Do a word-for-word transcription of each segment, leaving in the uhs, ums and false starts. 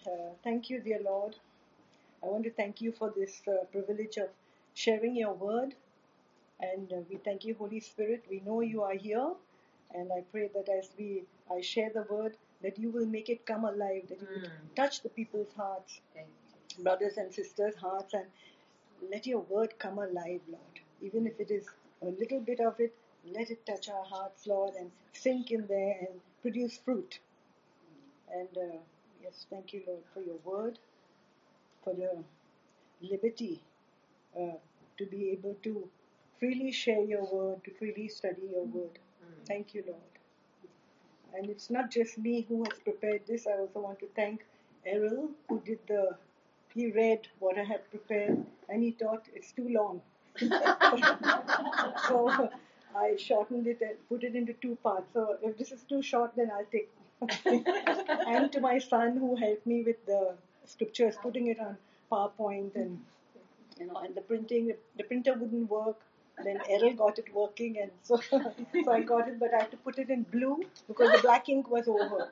Uh, thank you, dear Lord. I want to thank you for this uh, privilege of sharing your word. And uh, we thank you, Holy Spirit. We know you are here. And I pray that as we I share the word, that you will make it come alive, that you will Mm. touch the people's hearts, Thank you. brothers and sisters' hearts, and let your word come alive, Lord. Even if it is a little bit of it, let it touch our hearts, Lord, and sink in there and produce fruit. And uh, yes, thank you, Lord, for your word, for the liberty uh, to be able to freely share your word, to freely study your word. Mm. Thank you, Lord. And it's not just me who has prepared this. I also want to thank Errol, who did the, he read what I had prepared, and he thought it's too long. So I shortened it and put it into two parts. So if this is too short, then I'll take. And to my son who helped me with the scriptures, putting it on PowerPoint, and you know, and the printing, the printer wouldn't work. Then Errol got it working, and so so I got it, but I had to put it in blue because the black ink was over.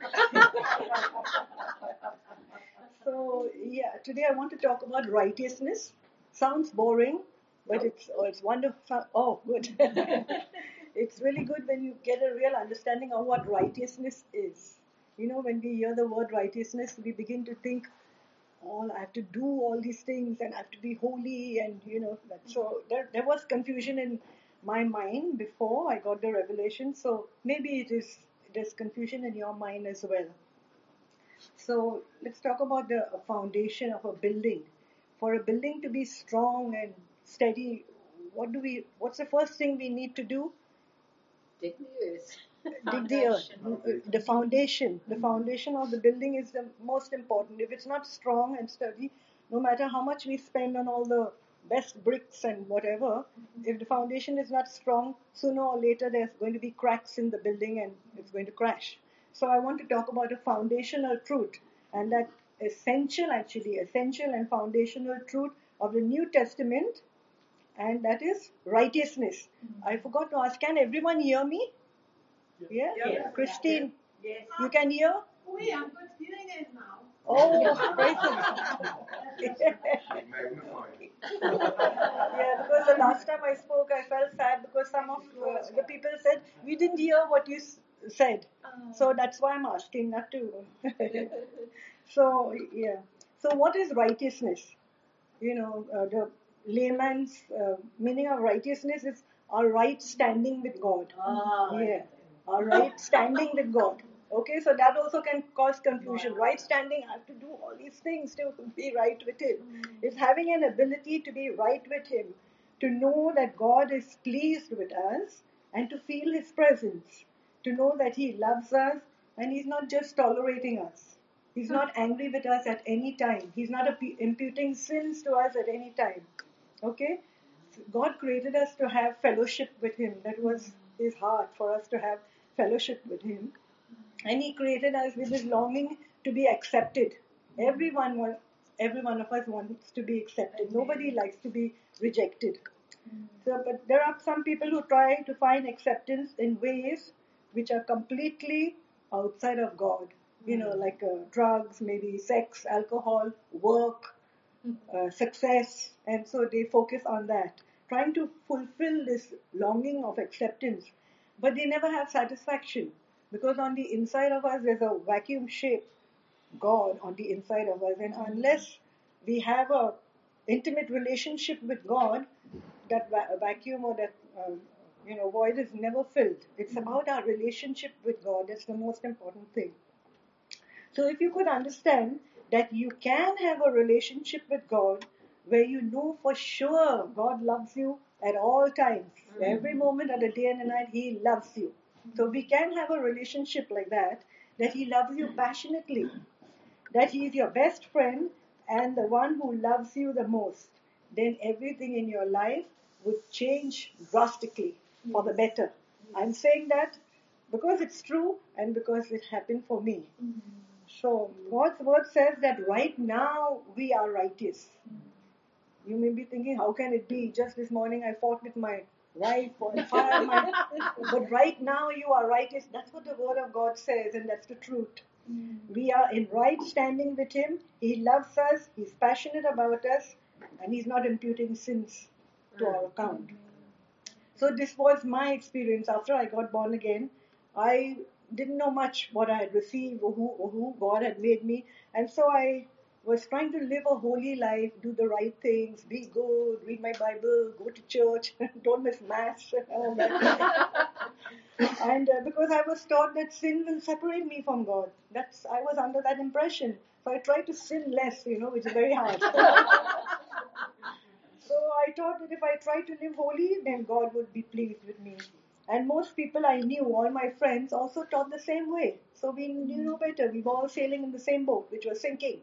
So yeah, today I want to talk about righteousness. Sounds boring, but it's oh, it's wonderful. Oh, good. It's really good when you get a real understanding of what righteousness is. You know, when we hear the word righteousness, we begin to think, all I have to do all these things and I have to be holy, and you know that. So there, there was confusion in my mind before I got the revelation. So maybe it is there's confusion in your mind as well. So let's talk about the foundation of a building. For a building to be strong and steady, what do we? What's the first thing we need to do? Dig the earth. Dig the earth. The foundation. The foundation of the building is the most important. If it's not strong and steady, no matter how much we spend on all the best bricks and whatever, if the foundation is not strong, sooner or later there's going to be cracks in the building and it's going to crash. So I want to talk about a foundational truth, and that essential, actually, essential and foundational truth of the New Testament, and that is righteousness. I forgot to ask, can everyone hear me? Yeah? Yes. Christine, Yes. you can hear? We have good hearing aid now. Oh, praise the Yeah, because the last time I spoke, I felt sad because some of uh, the people said, we didn't hear what you s- said. So that's why I'm asking, not to. So, yeah. So, what is righteousness? You know, uh, the layman's uh, meaning of righteousness is our right standing with God. Ah, Yeah, our right standing with God. Okay, so that also can cause confusion. Right standing, I have to do all these things to be right with Him. It's having an ability to be right with Him, to know that God is pleased with us, and to feel His presence, to know that He loves us and He's not just tolerating us. He's not angry with us at any time. He's not imputing sins to us at any time. Okay? God created us to have fellowship with Him. That was His heart, for us to have fellowship with Him. And He created us with this longing to be accepted. Everyone wants, every one of us wants to be accepted. Nobody likes to be rejected. So, but there are some people who try to find acceptance in ways which are completely outside of God. You know, like uh, drugs, maybe sex, alcohol, work, uh, success, and so they focus on that, trying to fulfill this longing of acceptance. But they never have satisfaction, because on the inside of us there's a vacuum-shaped God on the inside of us, and unless we have a intimate relationship with God, that va- vacuum or that um, you know void is never filled. It's about our relationship with God. That's the most important thing. So if you could understand that you can have a relationship with God where you know for sure God loves you at all times, every moment of the day and the night, He loves you. So we can have a relationship like that, that He loves you passionately, that He is your best friend and the one who loves you the most. Then everything in your life would change drastically for the better. I'm saying that because it's true and because it happened for me. So God's word says that right now we are righteous. You may be thinking, how can it be? Just this morning I fought with my wife or fire my... But right now you are righteous. That's what the word of God says, and that's the truth. We are in right standing with Him. He loves us. He's passionate about us. And He's not imputing sins to our account. So this was my experience after I got born again. I didn't know much what I had received or who, or who God had made me. And so I was trying to live a holy life, do the right things, be good, read my Bible, go to church, don't miss Mass, all that. And uh, because I was taught that sin will separate me from God. That's I was under that impression. So I tried to sin less, you know, which is very hard. So I thought that if I try to live holy, then God would be pleased with me. And most people I knew, all my friends, also taught the same way. So we knew no better. We were all sailing in the same boat, which was sinking.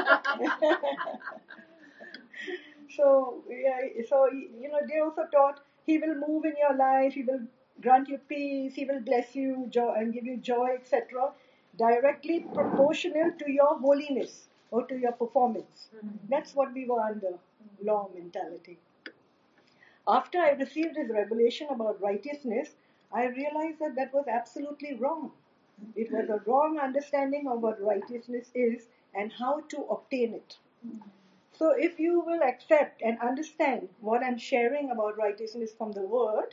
so, yeah, so you know, they also taught He will move in your life, He will grant you peace, He will bless you joy, and give you joy, et cetera, directly proportional to your holiness or to your performance. That's what we were under, law mentality. After I received this revelation about righteousness, I realized that that was absolutely wrong. It was a wrong understanding of what righteousness is and how to obtain it. So if you will accept and understand what I'm sharing about righteousness from the Word,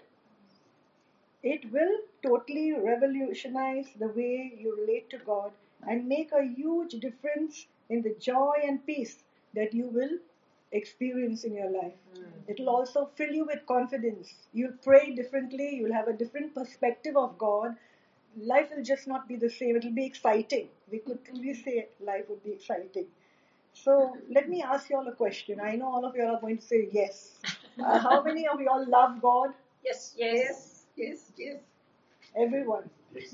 it will totally revolutionize the way you relate to God and make a huge difference in the joy and peace that you will experience in your life. Mm. It will also fill you with confidence. You'll pray differently. You'll have a different perspective of God. Life will just not be the same. It will be exciting. We could truly say life would be exciting. So let me ask you all a question. I know all of you all are going to say yes. Uh, how many of you all love God? Yes. Yes. Yes. Yes. Everyone.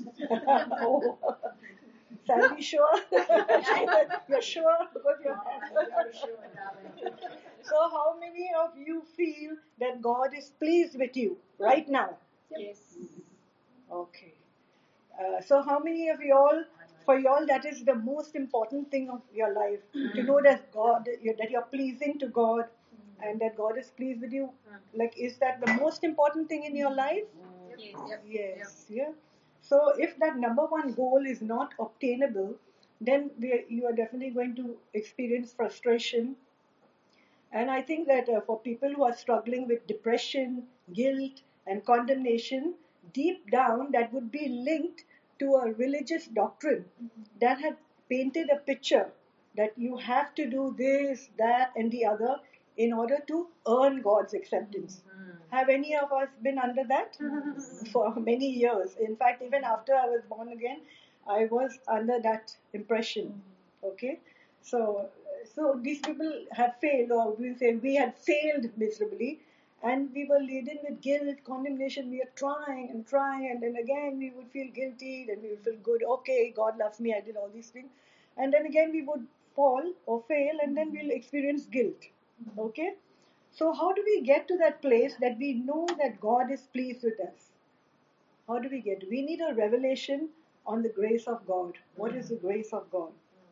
Oh. Sandy, sure? You're sure? Because you're You're sure, darling. So how many of you feel that God is pleased with you right now? Yes. Okay. Uh, so how many of you all, for you all, that is the most important thing of your life, to know that God, that you're pleasing to God and that God is pleased with you? Like, is that the most important thing in your life? Yes. Yes. Yeah. So if that number one goal is not obtainable, then we, you are definitely going to experience frustration. And I think that uh, for people who are struggling with depression, guilt, and condemnation, deep down that would be linked to a religious doctrine that had painted a picture that you have to do this, that, and the other in order to earn God's acceptance. Have any of us been under that? For many years. In fact, even after I was born again, I was under that impression. Okay? So, so these people have failed, or we say we had failed miserably, and we were laden with guilt, condemnation. We are trying and trying, and then again we would feel guilty, then we would feel good. Okay, God loves me, I did all these things. And then again we would fall or fail, and then we'll experience guilt. Okay? So how do we get to that place that we know that God is pleased with us? How do we get? We need a revelation on the grace of God. What is the grace of God?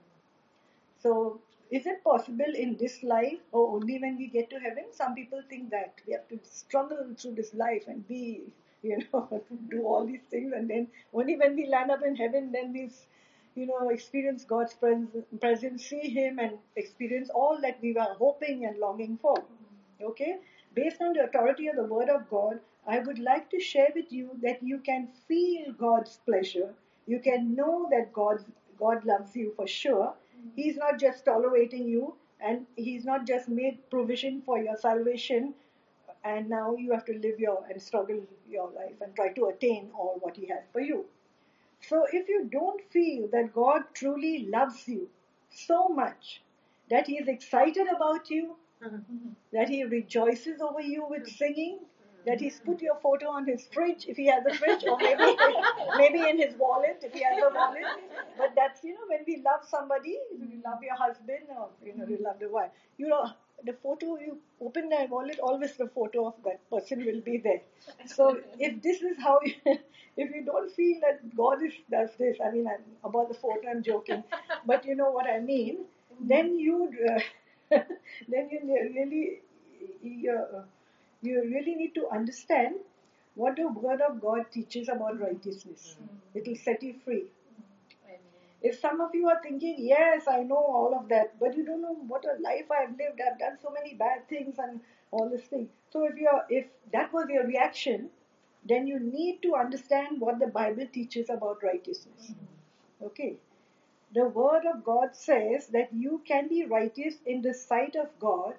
So, is it possible in this life or only when we get to heaven? Some people think that we have to struggle through this life and be, you know, do all these things, and then only when we land up in heaven, then we, you know, experience God's presence, see Him, and experience all that we were hoping and longing for. Okay? Based on the authority of the Word of God, I would like to share with you that you can feel God's pleasure. You can know that God, God loves you for sure. He's not just tolerating you, and He's not just made provision for your salvation, and now you have to live your and struggle your life and try to attain all what He has for you. So if you don't feel that God truly loves you so much, that He is excited about you, that He rejoices over you with singing, that He's put your photo on His fridge, if He has a fridge, or maybe maybe in His wallet, if He has a wallet. But that's, you know, when we love somebody, if you love your husband, or, you know, you love the wife, you know, the photo, you open their wallet, always the photo of that person will be there. So if this is how, you, if you don't feel that God is, does this, I mean, I'm, about the photo, I'm joking, but you know what I mean, then you, uh, then you really, you, uh, you really need to understand what the Word of God teaches about righteousness. It will set you free. If some of you are thinking, yes, I know all of that, but you don't know what a life I've lived, I've done so many bad things and all this thing. So if you're, if that was your reaction, then you need to understand what the Bible teaches about righteousness. Mm-hmm. Okay. The Word of God says that you can be righteous in the sight of God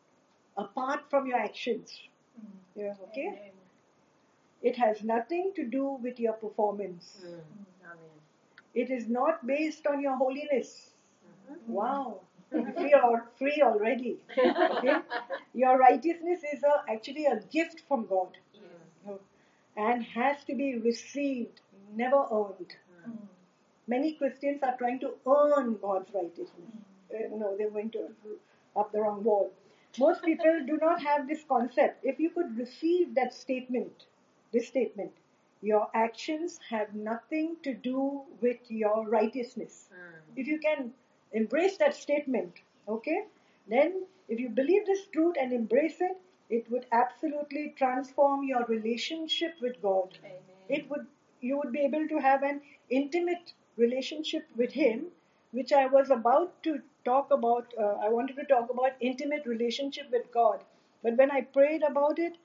apart from your actions. Mm-hmm. Yeah, okay? Amen. It has nothing to do with your performance. Mm. Amen. It is not based on your holiness. Mm-hmm. Wow. You feel free already. Okay? Your righteousness is a, actually a gift from God. Yes. And has to be received, never earned. Mm. Many Christians are trying to earn God's righteousness. Mm. Uh, no, they're going to up the wrong wall. Most people do not have this concept. If you could receive that statement, this statement, your actions have nothing to do with your righteousness. Mm. If you can embrace that statement, okay, then if you believe this truth and embrace it, it would absolutely transform your relationship with God. Amen. It would, you would be able to have an intimate relationship with Him, which I was about to talk about. Uh, I wanted to talk about intimate relationship with God, but when I prayed about it,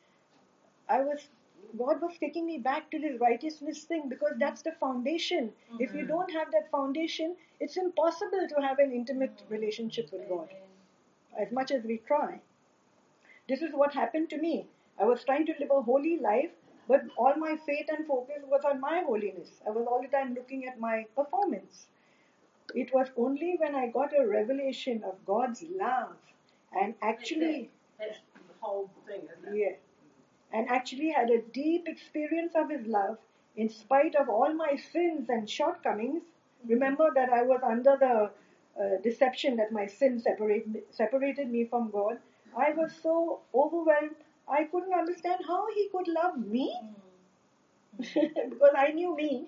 I was God was taking me back to this righteousness thing, because that's the foundation. Mm-hmm. If you don't have that foundation, it's impossible to have an intimate relationship with God, as much as we try. This is what happened to me. I was trying to live a holy life, but all my faith and focus was on my holiness. I was all the time looking at my performance. It was only when I got a revelation of God's love and actually... That's the whole thing, isn't it? Yeah. And actually had a deep experience of His love in spite of all my sins and shortcomings. Mm-hmm. Remember that I was under the uh, deception that my sin separate, separated me from God. I was so overwhelmed, I couldn't understand how He could love me. Mm-hmm. Because I knew me.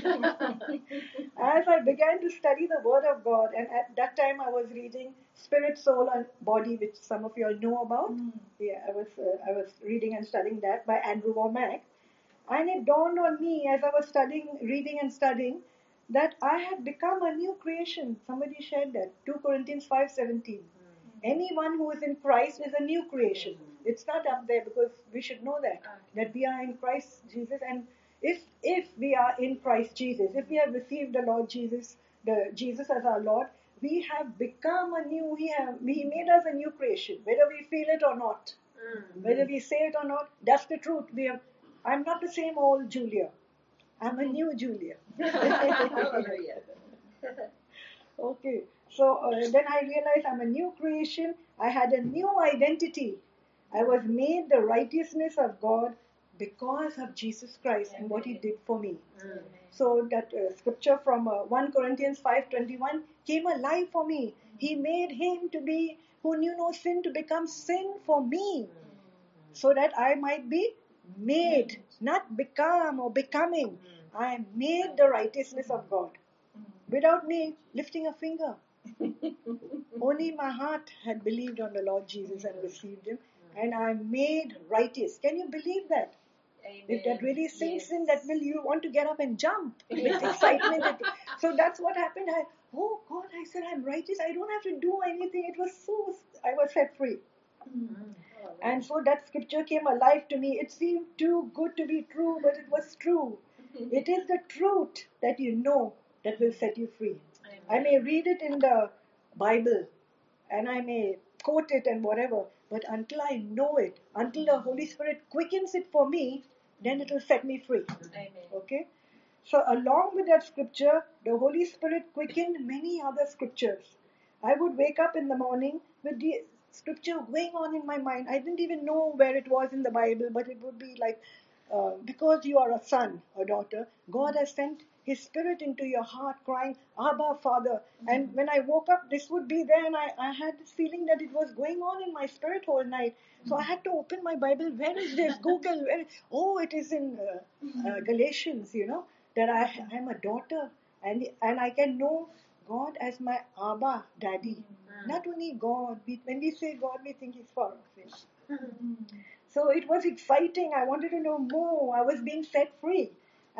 As I began to study the Word of God, and at that time I was reading Spirit, Soul and Body, which some of you all know about. Mm. Yeah, I was uh, I was reading and studying that by Andrew Womack. And it dawned on me as I was studying, reading and studying, that I had become a new creation. Somebody shared that. Second Corinthians five seventeen. Mm. Anyone who is in Christ is a new creation. Mm. It's not up there, because we should know that. Okay. That we are in Christ Jesus. And if if we are in Christ Jesus, if we have received the Lord Jesus, the Jesus as our Lord, we have become a new, He, have, he made us a new creation, whether we feel it or not. Mm. Whether we say it or not, that's the truth. We have, I'm not the same old Julia. I'm a new Julia. Okay. So uh, then I realized I'm a new creation. I had a new identity. I was made the righteousness of God because of Jesus Christ and what He did for me. Amen. So that uh, scripture from uh, First Corinthians five twenty-one came alive for me. He made Him to be, who knew no sin, to become sin for me, so that I might be made, not become or becoming. I am made the righteousness of God without me lifting a finger. Only my heart had believed on the Lord Jesus and received Him, and I am made righteous. Can you believe that? Amen. If that really sinks yes. in, that will you want to get up and jump with excitement. So that's what happened. I, oh God, I said I'm righteous. I don't have to do anything. It was so, I was set free. Mm-hmm. Oh, and so that scripture came alive to me. It seemed too good to be true, but it was true. It is the truth that you know that will set you free. Amen. I may read it in the Bible and I may quote it and whatever, but until I know it, until the Holy Spirit quickens it for me, then it will set me free. Amen. Okay? So along with that scripture, the Holy Spirit quickened many other scriptures. I would wake up in the morning with the scripture going on in my mind. I didn't even know where it was in the Bible, but it would be like, uh, because you are a son or daughter, God has sent His Spirit into your heart crying, Abba, Father. And when I woke up, this would be there, and I, I had this feeling that it was going on in my spirit whole night. So I had to open my Bible. Where is this? Google. Where? Oh, it is in uh, uh, Galatians, you know, that I am a daughter. And, and I can know God as my Abba, Daddy. Mm-hmm. Not only God. We, when we say God, we think He's far off. Mm-hmm. So it was exciting. I wanted to know more. I was being set free.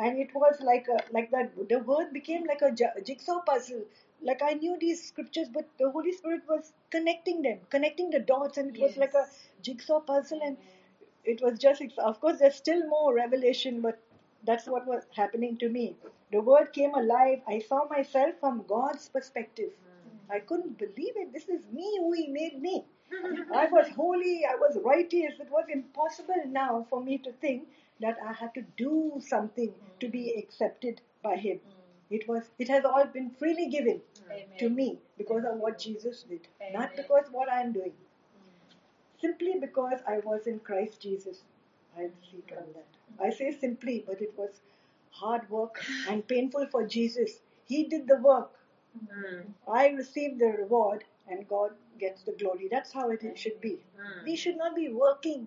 and it was like a, like that. The word became like a j- jigsaw puzzle. Like I knew these scriptures, but the Holy Spirit was connecting them, connecting the dots, and it was like a jigsaw puzzle. And it was just, of course, there's still more revelation, but that's what was happening to me. The word came alive. I saw myself from God's perspective. I couldn't believe it. This is me who He made me. I was holy, I was righteous. It was impossible now for me to think that I had to do something to be accepted by Him. It was. It has all been freely given Amen. to me because of what Jesus did, Amen. not because what I am doing. Simply because I was in Christ Jesus, I speak on that. I say simply, but it was hard work and painful for Jesus. He did the work. Mm. I received the reward, and God gets the glory. That's how it should be. Mm. We should not be working.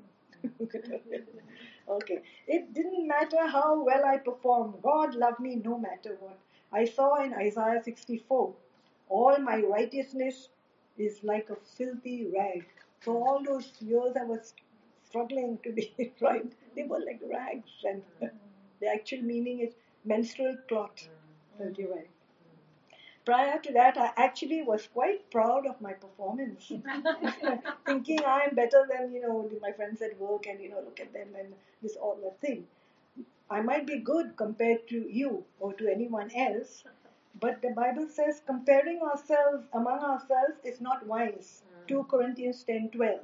Okay. It didn't matter how well I performed. God loved me no matter what. I saw in Isaiah sixty-four, all my righteousness is like a filthy rag. So all those years I was struggling to be right, they were like rags. And the actual meaning is menstrual cloth, filthy rag. Prior to that, I actually was quite proud of my performance, thinking I am better than, you know, my friends at work, and, you know, look at them and this all that thing. I might be good compared to you or to anyone else, but the Bible says comparing ourselves among ourselves is not wise. Second Corinthians ten twelve.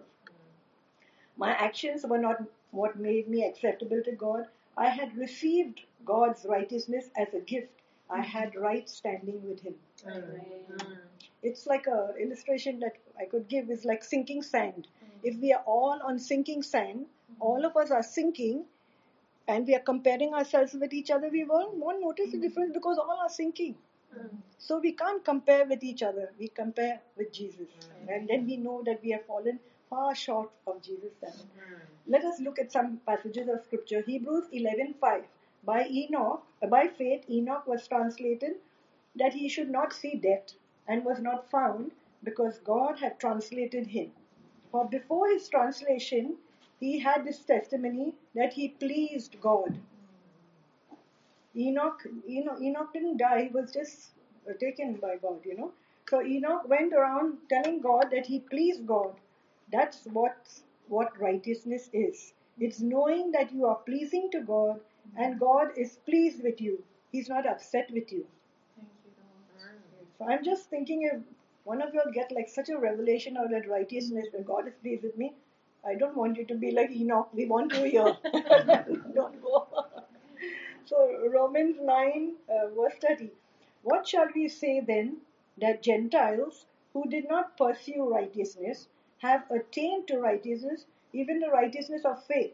My actions were not what made me acceptable to God. I had received God's righteousness as a gift. I had right standing with Him. Amen. It's like a illustration that I could give is like sinking sand. If we are all on sinking sand, all of us are sinking, and we are comparing ourselves with each other, we won't, won't notice the difference because all are sinking. So we can't compare with each other. We compare with Jesus. And then we know that we have fallen far short of Jesus' standard. Let us look at some passages of scripture. Hebrews eleven five. By Enoch, by faith, Enoch was translated that he should not see death, and was not found because God had translated him. For before his translation, he had this testimony that he pleased God. Enoch, Enoch, Enoch didn't die, he was just taken by God, you know. So Enoch went around telling God that he pleased God. That's what, what righteousness is. It's knowing that you are pleasing to God and God is pleased with you. He's not upset with you. So I'm just thinking if one of you all get like such a revelation of that righteousness that God is pleased with me, I don't want you to be like Enoch. We want you here. Don't go. So Romans nine uh, verse thirty. What shall we say then, that Gentiles who did not pursue righteousness have attained to righteousness, even the righteousness of faith?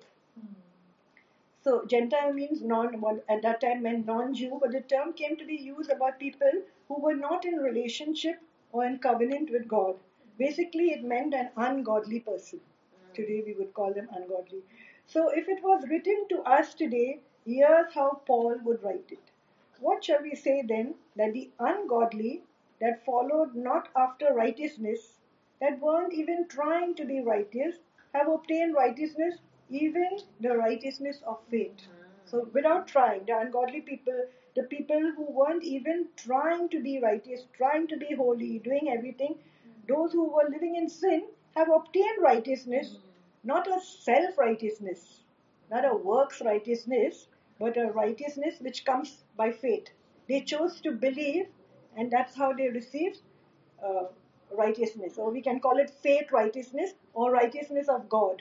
So Gentile means non, well, at that time meant non-Jew, but the term came to be used about people who were not in relationship or in covenant with God. Basically, it meant an ungodly person. Today we would call them ungodly. So if it was written to us today, here's how Paul would write it. What shall we say then, that the ungodly that followed not after righteousness, that weren't even trying to be righteous, have obtained righteousness, even the righteousness of faith. So without trying, the ungodly people, the people who weren't even trying to be righteous, trying to be holy, doing everything, those who were living in sin have obtained righteousness, not a self-righteousness, not a works righteousness, but a righteousness which comes by faith. They chose to believe, and that's how they received uh, righteousness. Or we can call it faith righteousness or righteousness of God.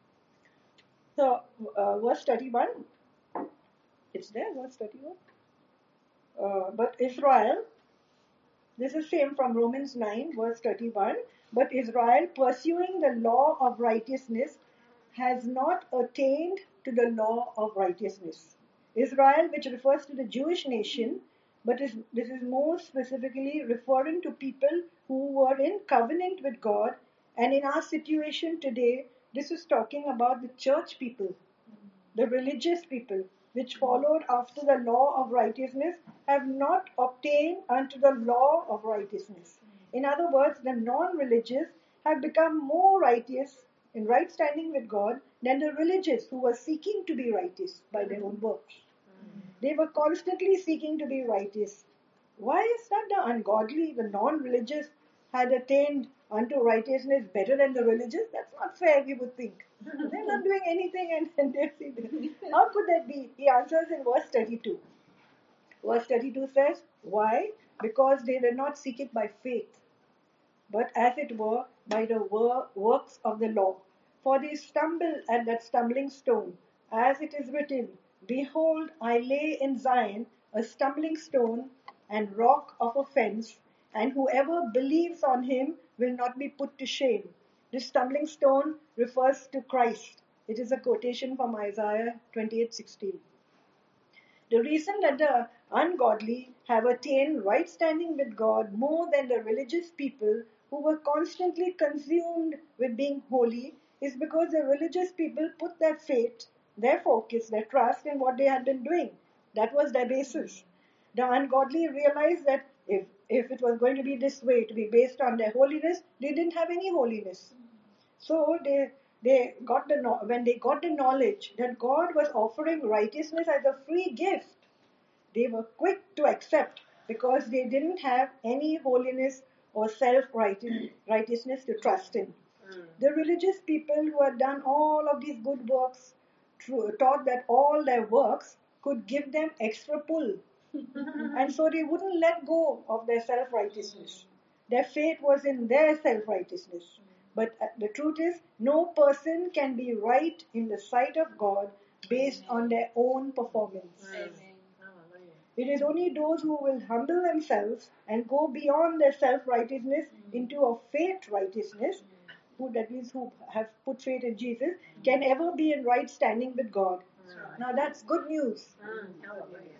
So, uh, verse thirty-one, it's there, verse thirty-one. Uh, but Israel, this is same from Romans nine, verse thirty-one. But Israel, pursuing the law of righteousness, has not attained to the law of righteousness. Israel, which refers to the Jewish nation, but is, this is more specifically referring to people who were in covenant with God. And in our situation today, this is talking about the church people, the religious people, which followed after the law of righteousness, have not obtained unto the law of righteousness. In other words, the non-religious have become more righteous in right standing with God than the religious who were seeking to be righteous by their own works. They were constantly seeking to be righteous. Why is that the ungodly, the non-religious, had attained unto righteousness better than the religious? That's not fair, we would think. They're not doing anything and, and they're seeing. How could that be? He answers in verse thirty-two. Verse thirty-two says, why? Because they did not seek it by faith, but as it were by the wor- works of the law. For they stumble at that stumbling stone, as it is written, behold, I lay in Zion a stumbling stone and rock of offense, and whoever believes on him will not be put to shame. This stumbling stone refers to Christ. It is a quotation from Isaiah twenty-eight sixteen. The reason that the ungodly have attained right standing with God more than the religious people who were constantly consumed with being holy is because the religious people put their faith, their focus, their trust in what they had been doing. That was their basis. The ungodly realized that if, if it was going to be this way, to be based on their holiness, they didn't have any holiness. So they they got the when they got the knowledge that God was offering righteousness as a free gift, they were quick to accept because they didn't have any holiness or self-righteousness to trust in. Mm. The religious people who had done all of these good works thought that all their works could give them extra pull. And so they wouldn't let go of their self-righteousness. Their faith was in their self-righteousness. But the truth is, no person can be right in the sight of God based on their own performance. Amen. It is only those who will humble themselves and go beyond their self-righteousness into a faith righteousness, who that means who have put faith in Jesus, can ever be in right standing with God. Now that's good news. Mm. Hallelujah.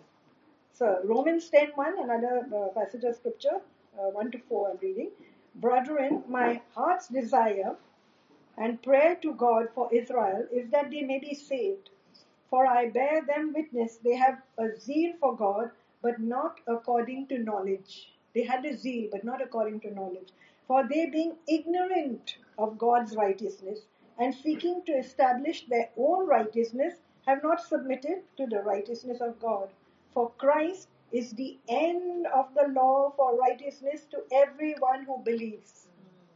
So Romans ten one, another uh, passage of scripture, uh, one to four I'm reading. Brethren, my heart's desire and prayer to God for Israel is that they may be saved. For I bear them witness, they have a zeal for God, but not according to knowledge. They had a zeal, but not according to knowledge. For they, being ignorant of God's righteousness and seeking to establish their own righteousness, have not submitted to the righteousness of God. For Christ is the end of the law for righteousness to everyone who believes.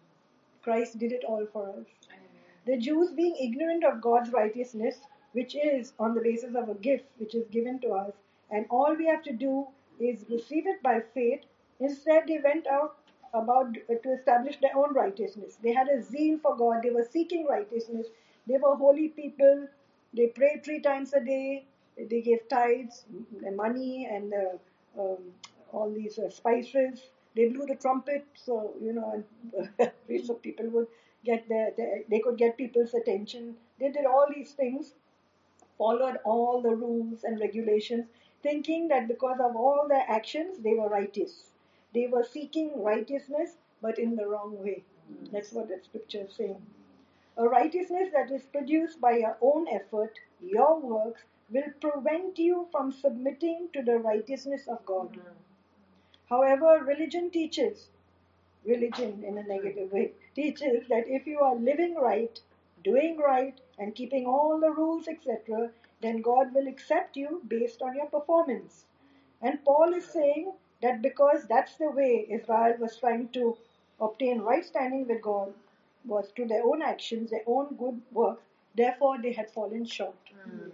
Christ did it all for us. The Jews, being ignorant of God's righteousness, which is on the basis of a gift which is given to us, and all we have to do is receive it by faith, instead they went out about to establish their own righteousness. They had a zeal for God. They were seeking righteousness. They were holy people. They prayed three times a day. They gave tithes, money, and uh, um, all these uh, spices. They blew the trumpet, so you know, and so people would get their, their, they could get people's attention. They did all these things, followed all the rules and regulations, thinking that because of all their actions, they were righteous. They were seeking righteousness, but in the wrong way. That's what the scripture is saying. A righteousness that is produced by your own effort, your works, will prevent you from submitting to the righteousness of God. Mm-hmm. However, religion teaches, religion in a negative way, teaches that if you are living right, doing right, and keeping all the rules, et cetera, then God will accept you based on your performance. And Paul is saying that because that's the way Israel was trying to obtain right standing with God, was through their own actions, their own good works, therefore they had fallen short. Mm.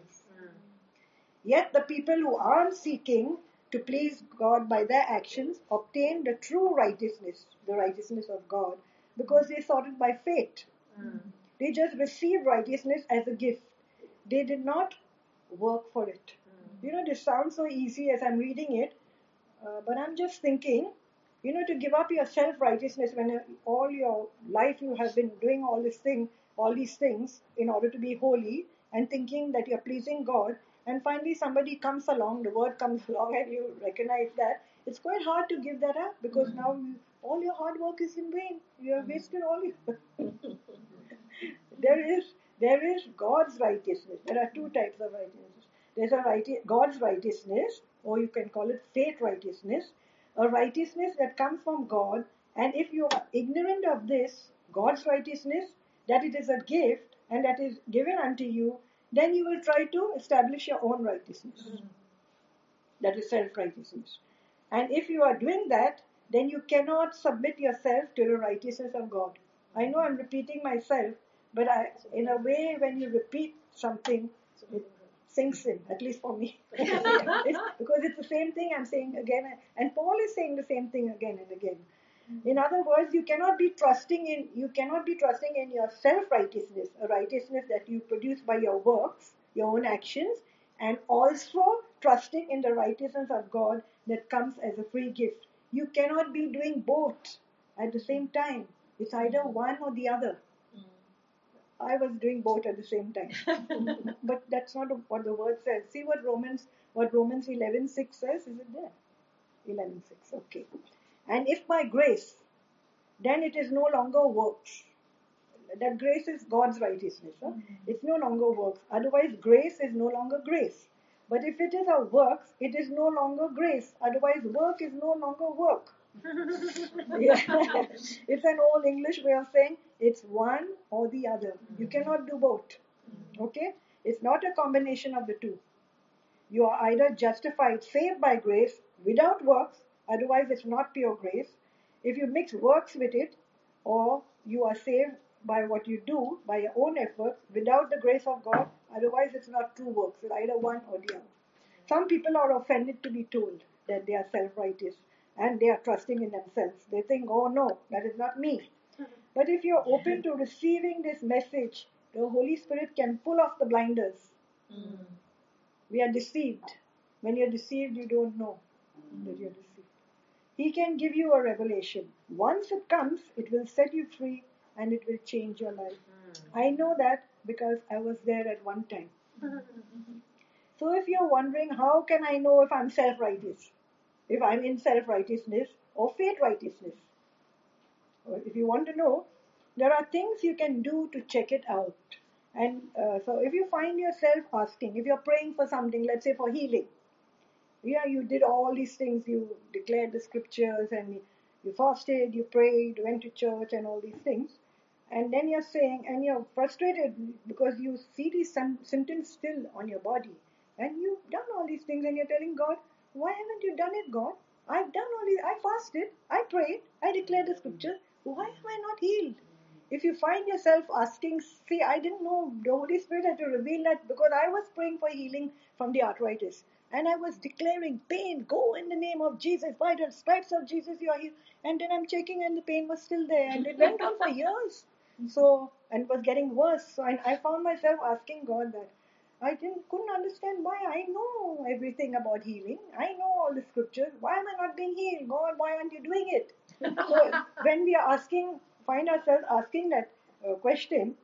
Yet the people who aren't seeking to please God by their actions obtain the true righteousness, the righteousness of God, because they sought it by faith. Mm. They just received righteousness as a gift. They did not work for it. Mm. You know, this sounds so easy as I'm reading it, uh, but I'm just thinking, you know, to give up your self-righteousness when all your life you have been doing all this thing, all these things in order to be holy and thinking that you're pleasing God, and finally somebody comes along, the word comes along and you recognize that, it's quite hard to give that up because mm-hmm. now you, all your hard work is in vain. You have wasted all your... there is there is God's righteousness. There are two types of righteousness. There's a right, God's righteousness, or you can call it faith righteousness, a righteousness that comes from God, and if you are ignorant of this, God's righteousness, that it is a gift and that is given unto you, then you will try to establish your own righteousness. Mm-hmm. That is self-righteousness. And if you are doing that, then you cannot submit yourself to the righteousness of God. I know I'm repeating myself, but I, in a way, when you repeat something, it sinks in, at least for me. It's, because it's the same thing I'm saying again. And Paul is saying the same thing again and again. In other words, you cannot be trusting in you cannot be trusting in your self-righteousness, a righteousness that you produce by your works, your own actions, and also trusting in the righteousness of God that comes as a free gift. You cannot be doing both at the same time. It's either one or the other. I was doing both at the same time, but that's not what the word says. See what Romans what Romans eleven six says. Is it there? eleven six. Okay. And if by grace, then it is no longer works. That grace is God's righteousness. Huh? Mm-hmm. It's no longer works. Otherwise, grace is no longer grace. But if it is a works, it is no longer grace. Otherwise, work is no longer work. Yeah. It's an old English way of saying it's one or the other. You cannot do both. Okay? It's not a combination of the two. You are either justified, saved by grace without works, otherwise it's not pure grace. If you mix works with it, or you are saved by what you do, by your own efforts, without the grace of God, otherwise it's not true works. It's either one or the other. Some people are offended to be told that they are self-righteous and they are trusting in themselves. They think, oh no, that is not me. But if you're open to receiving this message, the Holy Spirit can pull off the blinders. Mm. We are deceived. When you're deceived, you don't know that you're deceived. He can give you a revelation. Once it comes, it will set you free and it will change your life. Mm. I know that because I was there at one time. So if you're wondering, how can I know if I'm self-righteous? If I'm in self-righteousness or faith-righteousness? Or if you want to know, there are things you can do to check it out. And uh, so if you find yourself asking, if you're praying for something, let's say for healing, yeah, you did all these things, you declared the scriptures and you fasted, you prayed, went to church and all these things. And then you're saying, and you're frustrated because you see these sim- symptoms still on your body. And you've done all these things and you're telling God, why haven't you done it, God? I've done all these, I fasted, I prayed, I declared the scripture. Why am I not healed? If you find yourself asking, see, I didn't know the Holy Spirit had to reveal that because I was praying for healing from the arthritis. And I was declaring, pain, go in the name of Jesus. By the stripes of Jesus, you are healed. And then I'm checking and the pain was still there. And it went on for years. So, and was getting worse. So I, I found myself asking God that. I didn't, couldn't understand why. I know everything about healing. I know all the scriptures. Why am I not being healed? God, why aren't you doing it? So when we are asking, find ourselves asking that uh, question,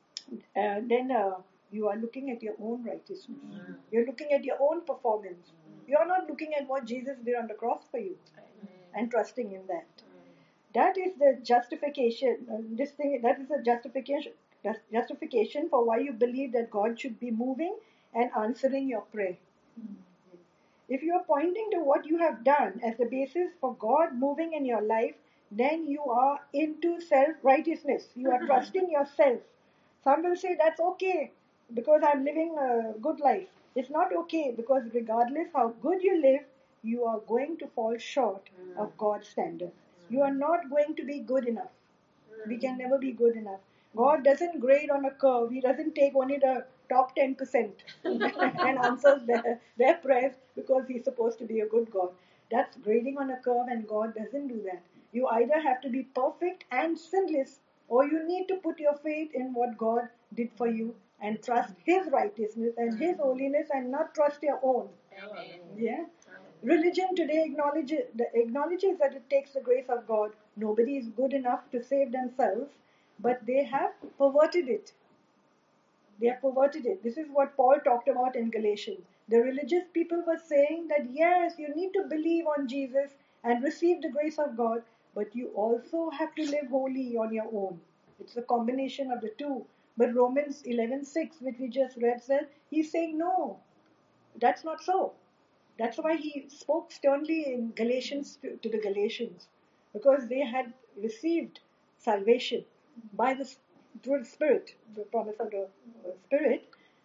uh, then uh, you are looking at your own righteousness. Mm. You're looking at your own performance. Mm. You're not looking at what Jesus did on the cross for you mm. and trusting in that. Mm. That is the justification. Uh, this thing. That is the justification. Justification for why you believe that God should be moving and answering your prayer. Mm. If you are pointing to what you have done as the basis for God moving in your life, then you are into self-righteousness. You are trusting yourself. Some will say that's okay because I'm living a good life. It's not okay because regardless how good you live, you are going to fall short mm. of God's standard. Mm. You are not going to be good enough. Mm. We can never be good enough. God doesn't grade on a curve. He doesn't take only the top ten percent and answers their, their prayers because he's supposed to be a good God. That's grading on a curve and God doesn't do that. You either have to be perfect and sinless or you need to put your faith in what God did for you and trust His righteousness and His holiness and not trust your own. Amen. Yeah. Religion today acknowledges, acknowledges that it takes the grace of God. Nobody is good enough to save themselves. But they have perverted it. They have perverted it. This is what Paul talked about in Galatians. The religious people were saying that yes, you need to believe on Jesus and receive the grace of God, but you also have to live holy on your own. It's a combination of the two. But Romans eleven six, which we just read, says, he's saying no, that's not so. That's why he spoke sternly in Galatians to, to the Galatians, because they had received salvation by the through the Spirit, the promise of the Spirit,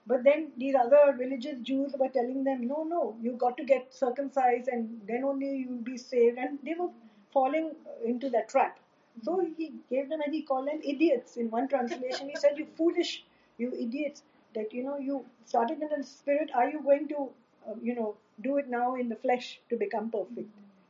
But then these other religious Jews were telling them, no, no, you got to get circumcised and then only you'll be saved. And they were falling into that trap. So he gave them and he called them idiots. In one translation, he said, you foolish, you idiots, that, you know, you started in the spirit. Are you going to, uh, you know, do it now in the flesh to become perfect?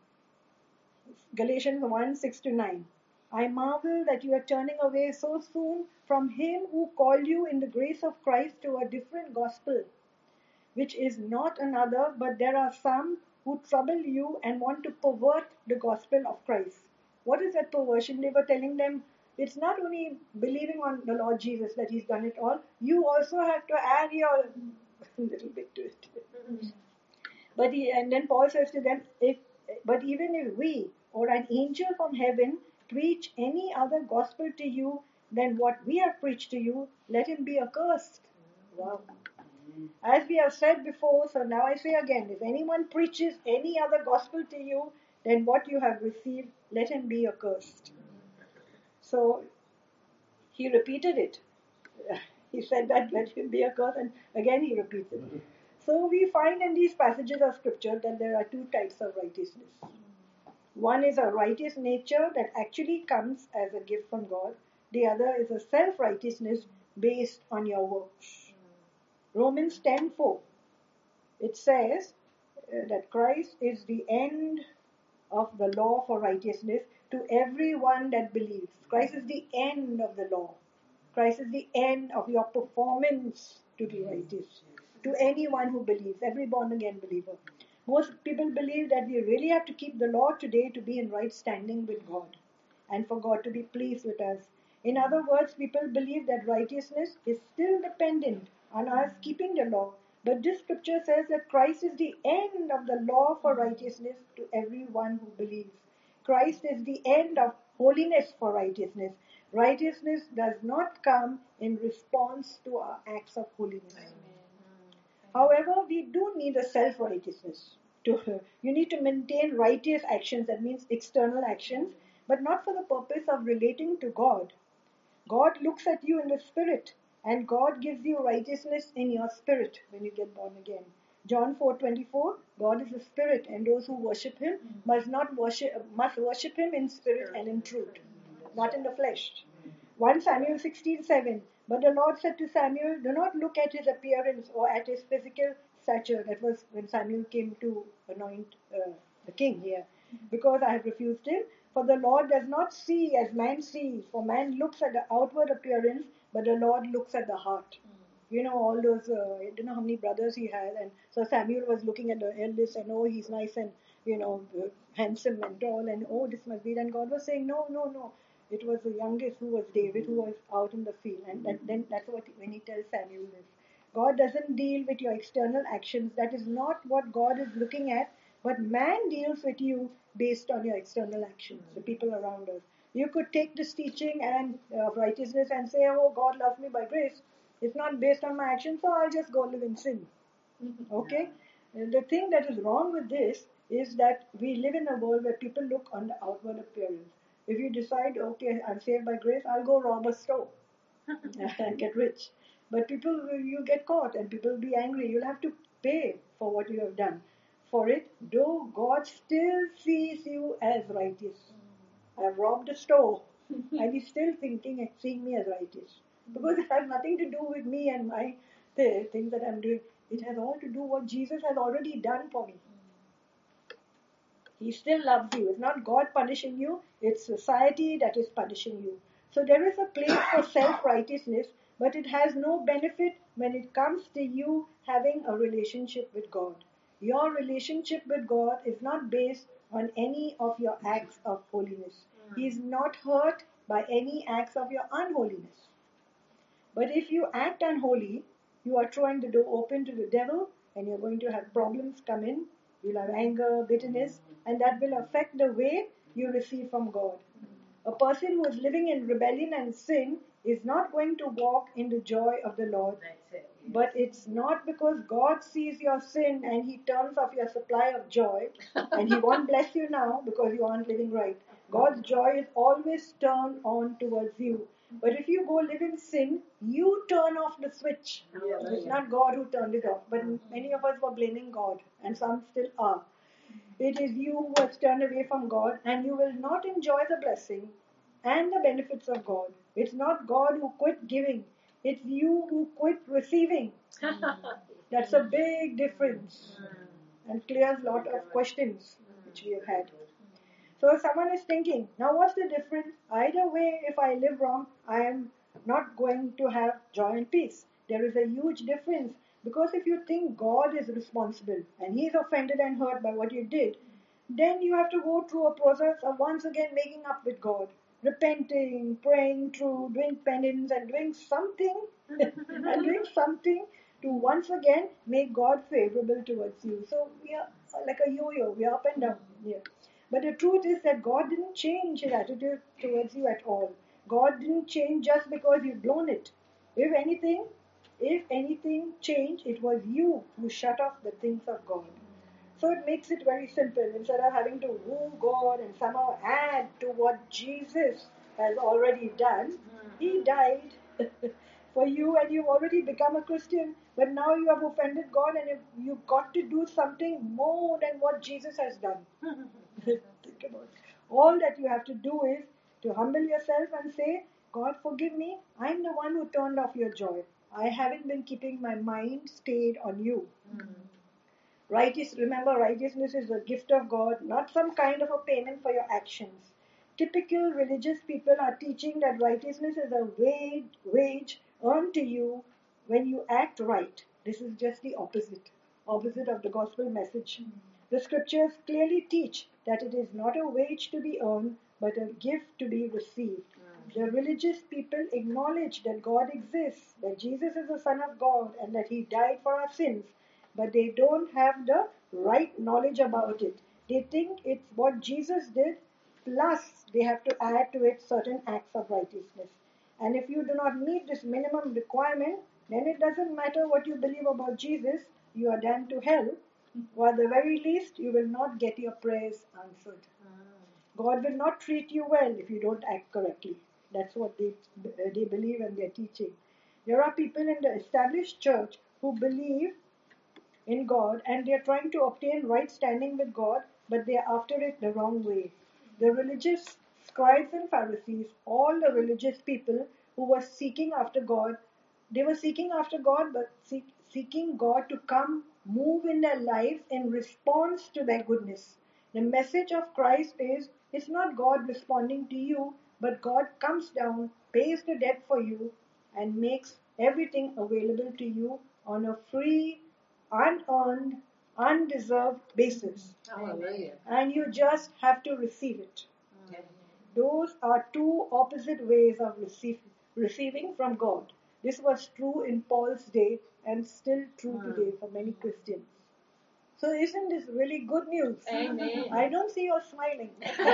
Galatians one, six to nine. I marvel that you are turning away so soon from him who called you in the grace of Christ to a different gospel, which is not another, but there are some who trouble you and want to pervert the gospel of Christ. What is that perversion? They were telling them it's not only believing on the Lord Jesus that he's done it all, you also have to add your little bit to it. But he, and then Paul says to them, if but even if we or an angel from heaven preach any other gospel to you than what we have preached to you, let him be accursed. Wow. As we have said before, so now I say again, if anyone preaches any other gospel to you than what you have received, let him be accursed. So he repeated it. He said that, let him be accursed, and again he repeats it. So we find in these passages of scripture that there are two types of righteousness. One is a righteous nature that actually comes as a gift from God. The other is a self-righteousness based on your works. Romans ten four. It says uh, that Christ is the end of the law for righteousness to everyone that believes. Christ is the end of the law. Christ is the end of your performance to be righteous. To anyone who believes, every born again believer. Most people believe that we really have to keep the law today to be in right standing with God and for God to be pleased with us. In other words, people believe that righteousness is still dependent on us keeping the law. But this scripture says that Christ is the end of the law for righteousness to everyone who believes. Christ is the end of holiness for righteousness. Righteousness does not come in response to our acts of holiness. Amen. However, we do need a self-righteousness. To, you need to maintain righteous actions, that means external actions, but not for the purpose of relating to God. God looks at you in the spirit, and God gives you righteousness in your spirit when you get born again. John four twenty-four, God is a spirit, and those who worship him must not worship must worship him in spirit and in truth, not in the flesh. First Samuel sixteen seven. But the Lord said to Samuel, do not look at his appearance or at his physical stature. That was when Samuel came to anoint uh, the king here. Because I have refused him. For the Lord does not see as man sees. For man looks at the outward appearance, but the Lord looks at the heart. You know, all those, uh, I don't know how many brothers he had. And so Samuel was looking at the eldest and, oh, he's nice and, you know, uh, handsome and tall. And, oh, this must be. And God was saying, no, no, no. It was the youngest who was David, who was out in the field. And that, then that's what when he tells Samuel this. God doesn't deal with your external actions. That is not what God is looking at. But man deals with you based on your external actions, the people around us. You could take this teaching and uh, righteousness and say, oh, God loves me by grace. It's not based on my actions, so I'll just go live in sin. Okay? The thing that is wrong with this is that we live in a world where people look on the outward appearance. If you decide, okay, I'm saved by grace, I'll go rob a store and get rich. But people, you get caught and people will be angry. You'll have to pay for what you have done. For it, though God still sees you as righteous. I've robbed a store and he's still thinking and seeing me as righteous. Because it has nothing to do with me and my the things that I'm doing. It has all to do with what Jesus has already done for me. He still loves you. It's not God punishing you. It's society that is punishing you. So there is a place for self-righteousness, but it has no benefit when it comes to you having a relationship with God. Your relationship with God is not based on any of your acts of holiness. He is not hurt by any acts of your unholiness. But if you act unholy, you are throwing the door open to the devil and you're going to have problems come in. You'll have anger, bitterness, and that will affect the way you receive from God. A person who is living in rebellion and sin is not going to walk in the joy of the Lord. It, yes. But it's not because God sees your sin and he turns off your supply of joy and he won't bless you now because you aren't living right. God's joy is always turned on towards you. But if you go live in sin, you turn off the switch. It's not God who turned it off, but many of us were blaming God, and some still are. It is you who has turned away from God, and you will not enjoy the blessing and the benefits of God. It's not God who quit giving, it's you who quit receiving. That's a big difference and clears a lot of questions which we have had. So if someone is thinking, now what's the difference? Either way, if I live wrong, I am not going to have joy and peace. There is a huge difference because if you think God is responsible and He is offended and hurt by what you did, then you have to go through a process of once again making up with God, repenting, praying through, doing penance and doing something and doing something to once again make God favorable towards you. So we are like a yo-yo, we are up and down here. But the truth is that God didn't change His attitude towards you at all. God didn't change just because you've blown it. If anything, if anything changed, it was you who shut off the things of God. So it makes it very simple. Instead of having to woo God and somehow add to what Jesus has already done, He died for you and you've already become a Christian. But now you have offended God and you've got to do something more than what Jesus has done. Think about it. All that you have to do is to humble yourself and say, God, forgive me. I'm the one who turned off your joy. I haven't been keeping my mind stayed on you. Mm-hmm. Righteous, remember, righteousness is a gift of God, not some kind of a payment for your actions. Typical religious people are teaching that righteousness is a wage, wage earned to you when you act right. This is just the opposite, opposite of the gospel message. Mm-hmm. The scriptures clearly teach that it is not a wage to be earned, but a gift to be received. Mm-hmm. The religious people acknowledge that God exists, that Jesus is the Son of God, and that He died for our sins. But they don't have the right knowledge about it. They think it's what Jesus did, plus they have to add to it certain acts of righteousness. And if you do not meet this minimum requirement, then it doesn't matter what you believe about Jesus, you are damned to hell, or at the very least, you will not get your prayers answered. God will not treat you well if you don't act correctly. That's what they, they believe and they're teaching. There are people in the established church who believe in God and they are trying to obtain right standing with God, but they are after it the wrong way. The religious scribes and Pharisees, all the religious people who were seeking after God, they were seeking after God, but seek, seeking God to come move in their lives in response to their goodness. The message of Christ is, it's not God responding to you, but God comes down, pays the debt for you, and makes everything available to you on a free, unearned, undeserved basis. Hallelujah. And you just have to receive it. Amen. Those are two opposite ways of receive, receiving from God. This was true in Paul's day and still true mm. today for many Christians. So isn't this really good news? Amen. I don't see you smiling.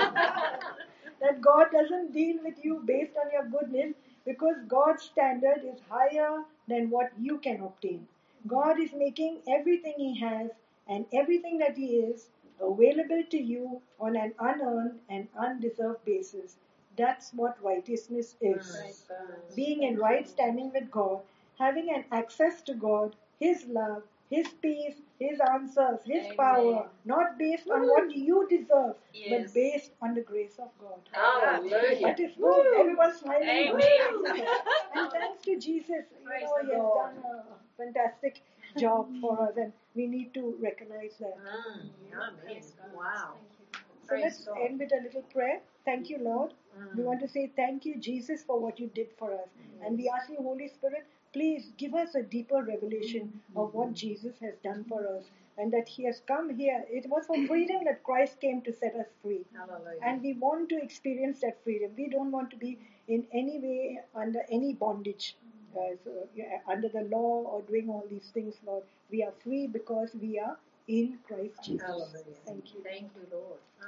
That God doesn't deal with you based on your goodness because God's standard is higher than what you can obtain. God is making everything He has and everything that He is available to you on an unearned and undeserved basis. That's what righteousness is. Right. Being in right standing with God, having an access to God, His love, His peace, His answers, His Amen. power, not based on what you deserve, Yes. but based on the grace of God. Hallelujah. That is good. Everyone's smiling. Amen. And thanks to Jesus, you Praise know, the He has Lord. done a fantastic job for us, and we need to recognize that. Mm. Amen. Wow. So Praise let's God. end with a little prayer. Thank you, Lord. Mm. We want to say thank you, Jesus, for what you did for us. Mm. And we ask you, Holy Spirit, please give us a deeper revelation mm. of what Jesus has done for us. And that He has come here. It was for freedom that Christ came to set us free. Hallelujah. And we want to experience that freedom. We don't want to be in any way under any bondage. Uh, so, yeah, under the law or doing all these things, Lord. We are free because we are in Christ Jesus. Hallelujah. Thank you. Thank you, Lord.